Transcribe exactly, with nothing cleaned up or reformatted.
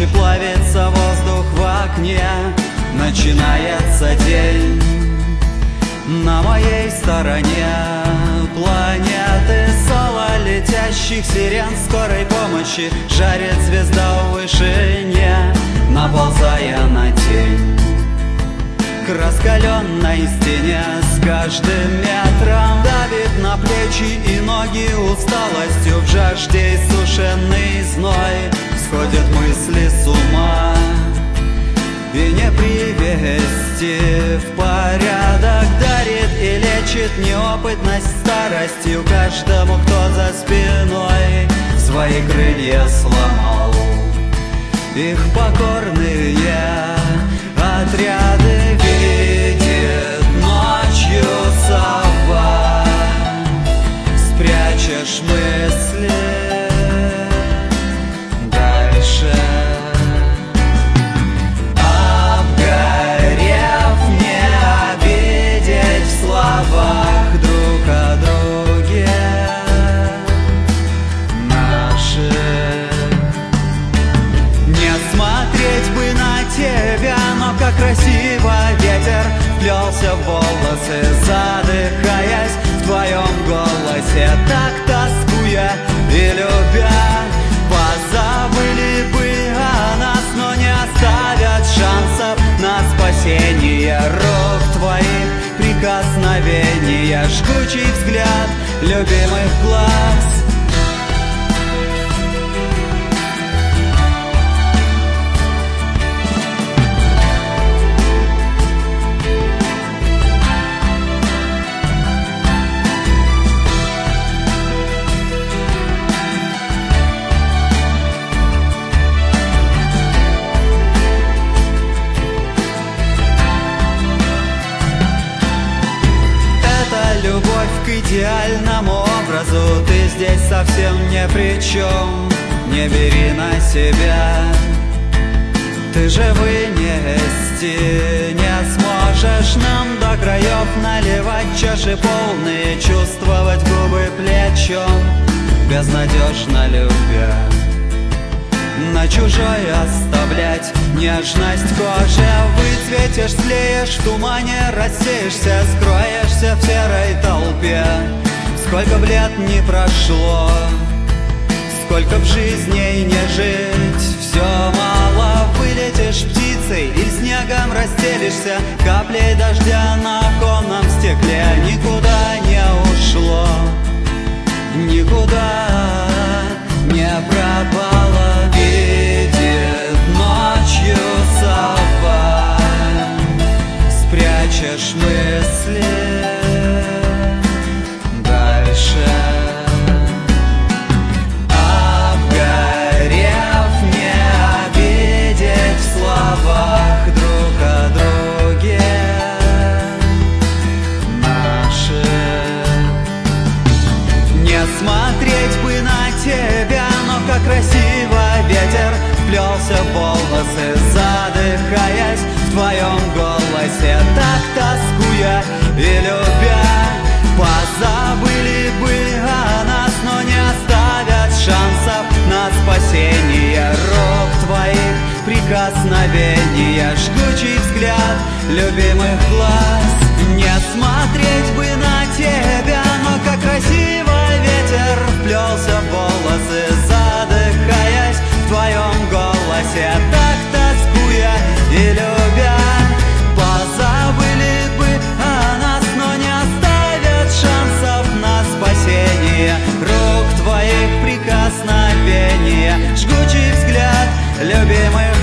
ночи плавится воздух в окне. Начинается день на моей стороне планеты. Соло летящих сирен скорой помощи жарит звезда в вышине, наползая на тень к раскаленной стене. С каждым метром давит на плечи и ноги усталостью. В жажде иссушенный зной сходят мысли с ума, и не привести в порядок дарит и лечит неопытность старостью. Каждому, кто за спиной свои крылья сломал, их покорные отряды видит ночью сова. Спрячешь мысли дальше, обгорев, не обидеть в словах друг о друге наших. Не смотреть бы на тебя, но как красиво ветер вплелся в волосы, задыхаясь в твоем голосе, так тоскуя и любя. Позабыли бы о нас, но не оставят шансов на спасение. Рук твоих прикосновения, жгучий взгляд любимых глаз. Любовь к идеальному образу, ты здесь совсем ни при чем. Не бери на себя, ты же вынести не сможешь нам до краев наливать чаши полные, чувствовать губы плечом, безнадежно любя. На чужой оставлять нежность кожи, выцветишь, слеешь в тумане, рассеешься, скроешься в серой толпе. Сколько б лет не прошло, сколько б жизней не жить, все мало. Вылетишь птицей и снегом расстелишься, каплей дождя на оконном стекле. Никуда не ушло, никуда не пропало. Видит ночью сова, спрячешь мысли дальше, обгорев, не обидеть в словах друг о друге наших. Не смотреть бы на тебя, но как красиво ветер вплелся в волосы, задыхаясь в твоем голосе, так тоскуя и любя. Позабыли бы о нас, но не оставят шансов на спасение. Рук твоих прикосновения, жгучий взгляд любимых глаз. Не смотреть бы на тебя, но как красиво ветер вплелся в волосы, задыхаясь в твоем голосе, так тоскуя и любя. Позабыли бы о нас, но не оставят шансов на спасение. Рук твоих прикосновения, жгучий взгляд любимых